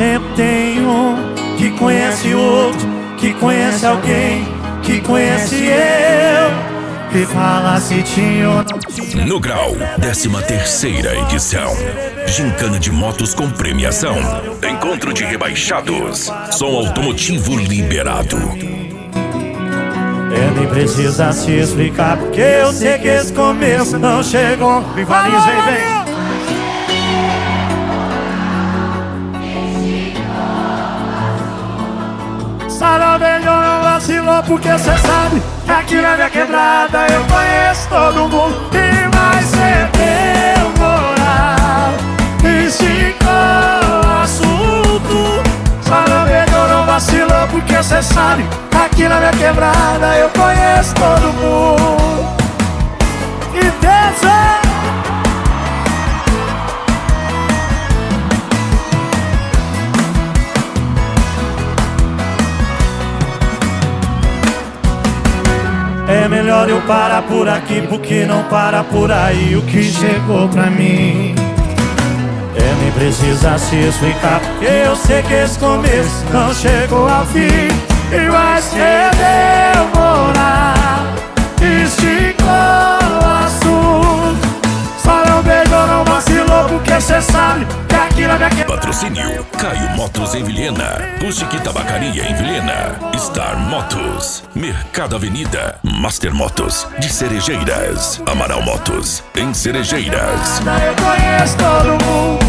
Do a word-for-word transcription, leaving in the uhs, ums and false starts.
sempre tem um que conhece outro, que conhece alguém, que conhece eu. E fala se tinha ou não tinha. No Grau, décima terceira edição. Gincana de motos com premiação. Encontro de rebaixados. Som automotivo liberado. É, nem precisa se explicar, porque eu sei que esse começo não chegou. Rivaliza, vem, vem. Saravendo não vacilou, porque cê sabe que aqui na minha quebrada eu conheço todo mundo. E vai ser temporal, esticou o assunto. Saravendo não vacilou, porque cê sabe que aqui na minha quebrada eu conheço todo mundo. E dança! É melhor eu parar por aqui, porque não para por aí o que chegou pra mim. É, nem precisa se explicar, porque eu sei que esse começo não chegou ao fim. E vai ser demorar, esticou o assunto. Só não beijou, não vacilou, porque cê sabe que aqui na minha quebrada. Patrocínio Caio Motos em Vilhena, Busque Tabacaria em Vilhena, Star Motos, Mercado Avenida, Master Motos de Cerejeiras, Amaral Motos em Cerejeiras. Eu conheço todo mundo.